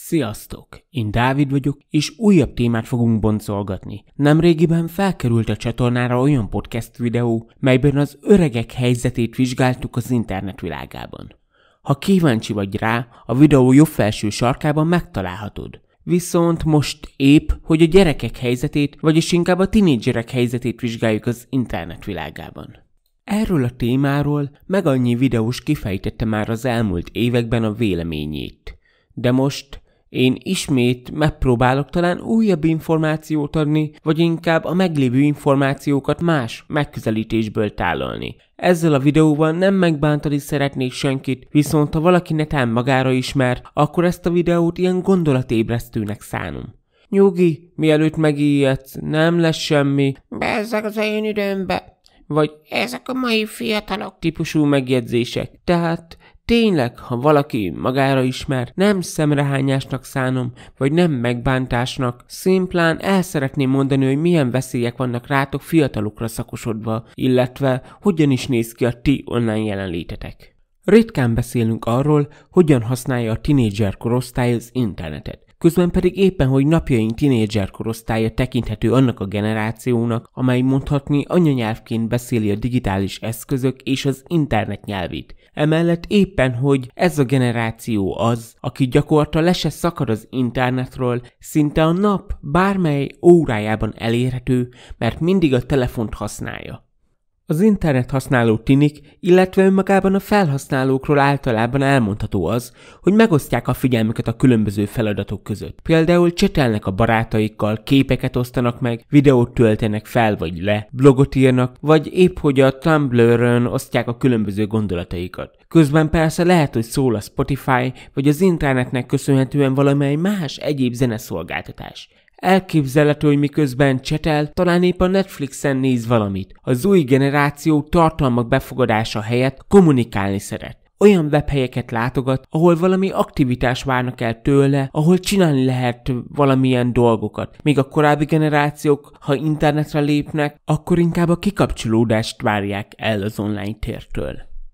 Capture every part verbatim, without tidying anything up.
Sziasztok! Én Dávid vagyok, és újabb témát fogunk boncolgatni. Nemrégiben felkerült a csatornára olyan podcast videó, melyben az öregek helyzetét vizsgáltuk az internet világában. Ha kíváncsi vagy rá, a videó jobb felső sarkában megtalálhatod. Viszont most épp, hogy a gyerekek helyzetét, vagyis inkább a tinédzserek helyzetét vizsgáljuk az internet világában. Erről a témáról meg annyi videós kifejtette már az elmúlt években a véleményét. De most én ismét megpróbálok talán újabb információt adni, vagy inkább a meglévő információkat más megközelítésből tálalni. Ezzel a videóban nem megbántani szeretnék senkit, viszont ha valaki netán magára ismer, akkor ezt a videót ilyen gondolatébresztőnek szánom. Nyugi, mielőtt megijedsz, nem lesz semmi. Bezzeg az én időmbe. Vagy Ezek a mai fiatalok. típusú megjegyzések. Tehát tényleg, ha valaki magára ismer, nem szemrehányásnak szánom, vagy nem megbántásnak, szimplán el szeretném mondani, hogy milyen veszélyek vannak rátok fiatalokra szakosodva, illetve hogyan is néz ki a ti online jelenlétetek. Ritkán beszélünk arról, hogyan használja a tinédzser korosztály az internetet. Közben pedig éppen, hogy napjaink tinédzser korosztálya tekinthető annak a generációnak, amely mondhatni anyanyelvként beszéli a digitális eszközök és az internet nyelvét. Emellett éppen, hogy ez a generáció az, aki gyakorta le se szakad az internetről, szinte a nap bármely órájában elérhető, mert mindig a telefont használja. Az internet használó tinik, illetve önmagában a felhasználókról általában elmondható az, hogy megosztják a figyelmüket a különböző feladatok között. Például csetelnek a barátaikkal, képeket osztanak meg, videót töltenek fel vagy le, blogot írnak, vagy épp hogy a Tumblr-ön osztják a különböző gondolataikat. Közben persze lehet, hogy szól a Spotify, vagy az internetnek köszönhetően valamely más egyéb zeneszolgáltatás. Elképzelhető, hogy miközben csetel, talán épp a Netflixen néz valamit. Az új generáció tartalmak befogadása helyett kommunikálni szeret. Olyan webhelyeket látogat, ahol valami aktivitás várnak el tőle, ahol csinálni lehet valamilyen dolgokat. Míg a korábbi generációk, ha internetre lépnek, akkor inkább a kikapcsolódást várják el az online tértől.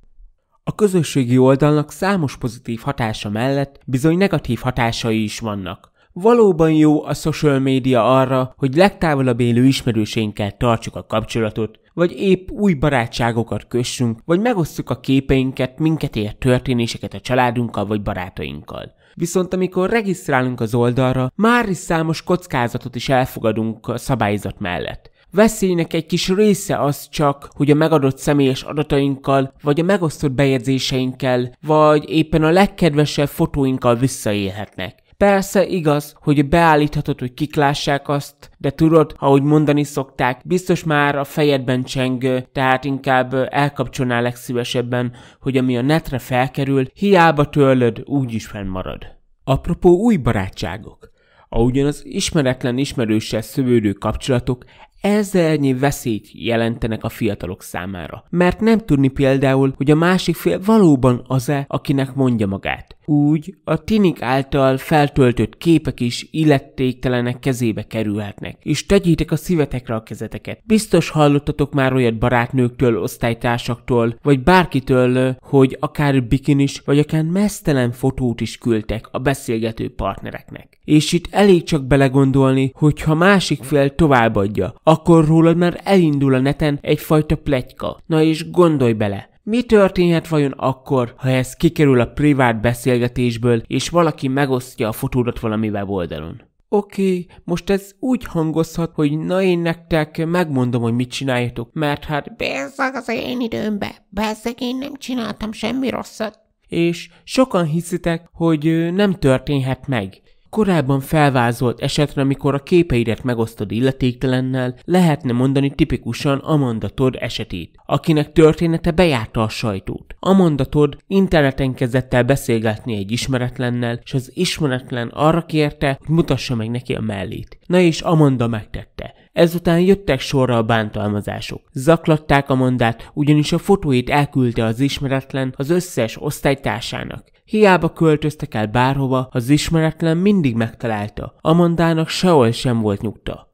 A közösségi oldalnak számos pozitív hatása mellett bizony negatív hatásai is vannak. Valóban jó a social media arra, hogy legtávolabb élő ismerőseinkkel tartsuk a kapcsolatot, vagy épp új barátságokat kössünk, vagy megosztjuk a képeinket, minket ért történéseket a családunkkal vagy barátainkkal. Viszont amikor regisztrálunk az oldalra, már is számos kockázatot is elfogadunk a szabályzat mellett. Veszélynek egy kis része az csak, hogy a megadott személyes adatainkkal, vagy a megosztott bejegyzéseinkkel, vagy éppen a legkedvesebb fotóinkkal visszaélhetnek. Persze igaz, hogy beállíthatod, hogy kik lássák azt, de tudod, ahogy mondani szokták, biztos már a fejedben cseng, tehát inkább elkapcsolnál legszívesebben, hogy ami a netre felkerül, hiába törlöd, úgyis fennmarad. Apropó új barátságok. Ahogyan az ismeretlen ismerőssel szövődő kapcsolatok ezernyi veszélyt jelentenek a fiatalok számára. Mert nem tudni például, hogy a másik fél valóban az-e, akinek mondja magát. Úgy a tinik által feltöltött képek is illetéktelenek kezébe kerülhetnek. És tegyétek a szívetekre a kezeteket. Biztos hallottatok már olyat barátnőktől, osztálytársaktól, vagy bárkitől, hogy akár bikinis, vagy akár meztelen fotót is küldtek a beszélgető partnereknek. És itt elég csak belegondolni, hogy ha másik fél továbbadja, akkor rólad már elindul a neten egyfajta pletyka. Na és gondolj bele! Mi történhet vajon akkor, ha ez kikerül a privát beszélgetésből, és valaki megosztja a fotódat valami weboldalon? Oké, okay, most ez úgy hangozhat, hogy na én nektek megmondom, hogy mit csináljatok, mert hát Bezzeg az én időmbe. Bezzeg én nem csináltam semmi rosszat. És sokan hiszitek, hogy nem történhet meg. Korábban felvázolt esetre, amikor a képeidet megosztod illetéktelennel, lehetne mondani tipikusan Amanda Todd esetét, akinek története bejárta a sajtót. Amanda Todd interneten kezdett el beszélgetni egy ismeretlennel, és az ismeretlen arra kérte, hogy mutassa meg neki a mellét. Na és Amanda megtette. Ezután jöttek sorra a bántalmazások. Zaklatták Amandát, ugyanis a fotóit elküldte az ismeretlen az összes osztálytársának. Hiába költöztek el bárhova, az ismeretlen mindig megtalálta. Amandának sehol sem volt nyugta.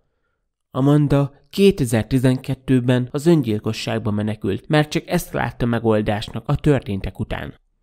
Amanda kétezer-tizenkettőben az öngyilkosságba menekült, mert csak ezt látta megoldásnak a történtek után.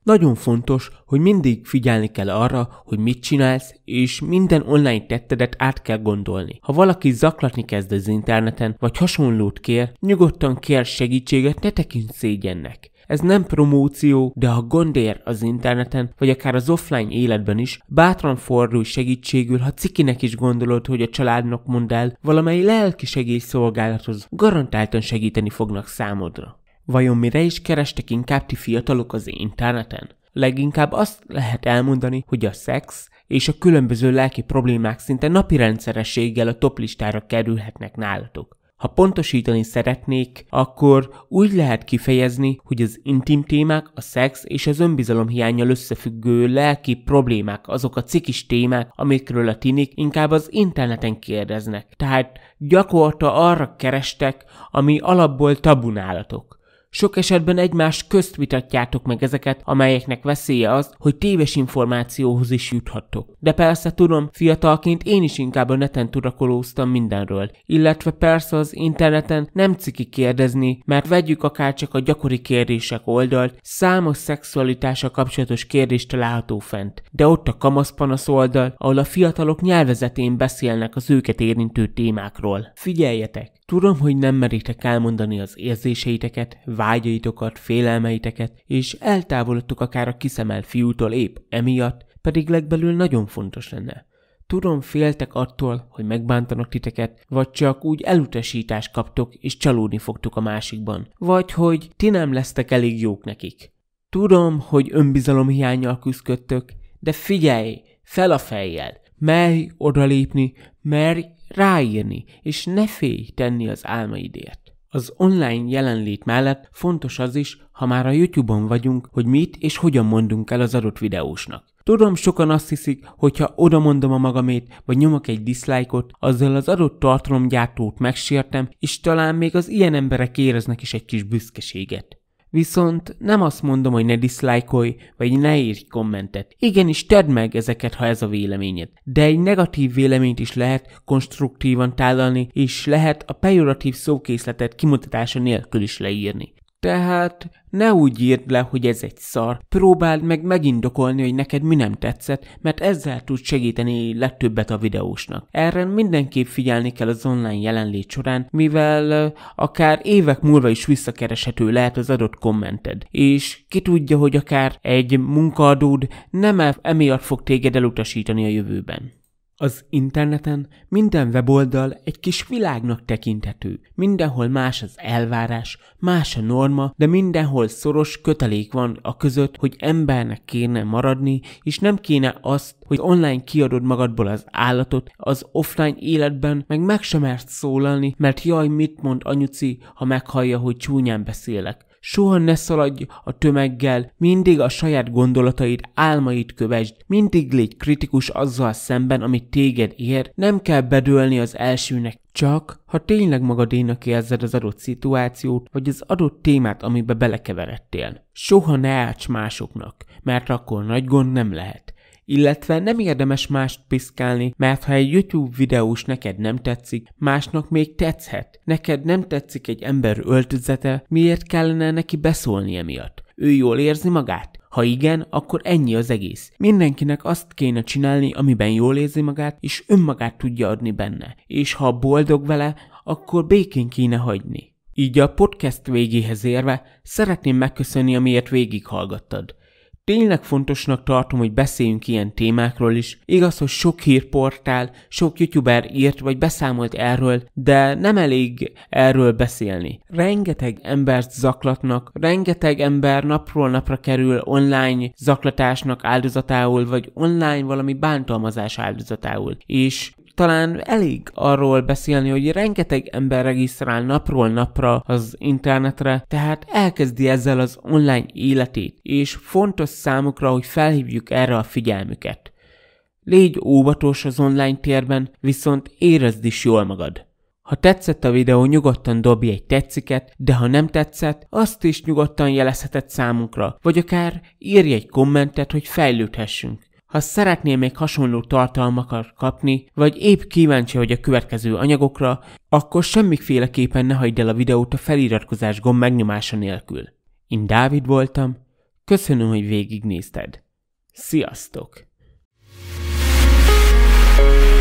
Nagyon fontos, hogy mindig figyelni kell arra, hogy mit csinálsz, és minden online tettedet át kell gondolni. Ha valaki zaklatni kezd az interneten, vagy hasonlót kér, nyugodtan kér segítséget, ne tekints szégyennek. Ez nem promóció, de ha gond ér az interneten, vagy akár az offline életben is, bátran fordulj segítségül, ha cikinek is gondolod, hogy a családnak mondd el, valamely lelki segélyszolgálathoz garantáltan segíteni fognak számodra. Vajon mire is kerestek inkább ti fiatalok az interneten? Leginkább azt lehet elmondani, hogy a szex és a különböző lelki problémák szinte napi rendszerességgel a toplistára kerülhetnek nálatok. Ha pontosítani szeretnék, akkor úgy lehet kifejezni, hogy az intim témák, a szex és az önbizalom hiánnyal összefüggő lelki problémák azok a cikis témák, amikről a tinik inkább az interneten kérdeznek. Tehát gyakorta arra kerestek, ami alapból tabu nálatok. Sok esetben egymás közt vitatjátok meg ezeket, amelyeknek veszélye az, hogy téves információhoz is juthattok. De persze tudom, fiatalként én is inkább a neten turakolóztam mindenről, illetve persze az interneten nem ciki kérdezni, mert vegyük akár csak a gyakori kérdések oldalt, számos szexualitással kapcsolatos kérdést található fent. De ott a kamaszpanasz oldal, ahol a fiatalok nyelvezetén beszélnek az őket érintő témákról. Figyeljetek! Tudom, hogy nem meritek elmondani az érzéseiteket, vágyaitokat, félelmeiteket, és eltávolodtok akár a kiszemelt fiútól épp emiatt, pedig legbelül nagyon fontos lenne. Tudom, féltek attól, hogy megbántanak titeket, vagy csak úgy elutasítást kaptok, és csalódni fogtok a másikban, vagy hogy ti nem lesztek elég jók nekik. Tudom, hogy önbizalomhiánnyal küzdködtök, de figyelj, fel a fejjel, merj odalépni, merj ráírni, és ne félj tenni az álmaidért. Az online jelenlét mellett fontos az is, ha már a YouTube-on vagyunk, hogy mit és hogyan mondunk el az adott videósnak. Tudom, sokan azt hiszik, hogyha oda mondom a magamét, vagy nyomok egy dislike-ot, azzal az adott tartalomgyártót megsértem, és talán még az ilyen emberek éreznek is egy kis büszkeséget. Viszont nem azt mondom, hogy ne diszlájkolj, vagy ne írj kommentet. Igenis, tedd meg ezeket, ha ez a véleményed. De egy negatív véleményt is lehet konstruktívan tálalni, és lehet a pejoratív szókészletet kimutatása nélkül is leírni. Tehát ne úgy írd le, hogy ez egy szar. Próbáld meg megindokolni, hogy neked mi nem tetszett, mert ezzel tud segíteni legtöbbet a videósnak. Erre mindenképp figyelni kell az online jelenlét során, mivel akár évek múlva is visszakereshető lehet az adott kommented. És ki tudja, hogy akár egy munkaadód nem emiatt fog téged elutasítani a jövőben. Az interneten minden weboldal egy kis világnak tekinthető. Mindenhol más az elvárás, más a norma, de mindenhol szoros kötelék van a között, hogy embernek kéne maradni, és nem kéne azt, hogy online kiadod magadból az állatot, az offline életben meg meg sem mersz szólalni, mert jaj, mit mond anyuci, ha meghallja, hogy csúnyán beszélek. Soha ne szaladj a tömeggel, mindig a saját gondolataid, álmaid kövesd, mindig légy kritikus azzal szemben, amit téged ér, nem kell bedőlni az elsőnek, csak ha tényleg magadénak érzed az adott szituációt, vagy az adott témát, amibe belekeveredtél. Soha ne árts másoknak, mert akkor nagy gond nem lehet. Illetve nem érdemes mást piszkálni, mert ha egy YouTube videós neked nem tetszik, másnak még tetszhet. Neked nem tetszik egy ember öltözete, miért kellene neki beszólni emiatt? Ő jól érzi magát? Ha igen, akkor ennyi az egész. Mindenkinek azt kéne csinálni, amiben jól érzi magát, és önmagát tudja adni benne. És ha boldog vele, akkor békén kéne hagyni. Így a podcast végéhez érve szeretném megköszönni, amiért végighallgattad. Tényleg fontosnak tartom, hogy beszéljünk ilyen témákról is. Igaz, hogy sok hírportál, sok youtuber írt vagy beszámolt erről, de nem elég erről beszélni. Rengeteg embert zaklatnak, rengeteg ember napról napra kerül online zaklatásnak áldozatául, vagy online valami bántalmazás áldozatául. És talán elég arról beszélni, hogy rengeteg ember regisztrál napról napra az internetre, tehát elkezdi ezzel az online életét, és fontos számukra, hogy felhívjuk erre a figyelmüket. Légy óvatos az online térben, viszont érezd is jól magad. Ha tetszett a videó, nyugodtan dobj egy tetsziket, de ha nem tetszett, azt is nyugodtan jelezheted számunkra, vagy akár írj egy kommentet, hogy fejlődhessünk. Ha szeretnél még hasonló tartalmakat kapni, vagy épp kíváncsi vagy a következő anyagokra, akkor semmiféleképpen ne hagyd el a videót a feliratkozás gomb megnyomása nélkül. Én Dávid voltam, Köszönöm, hogy végignézted. Sziasztok!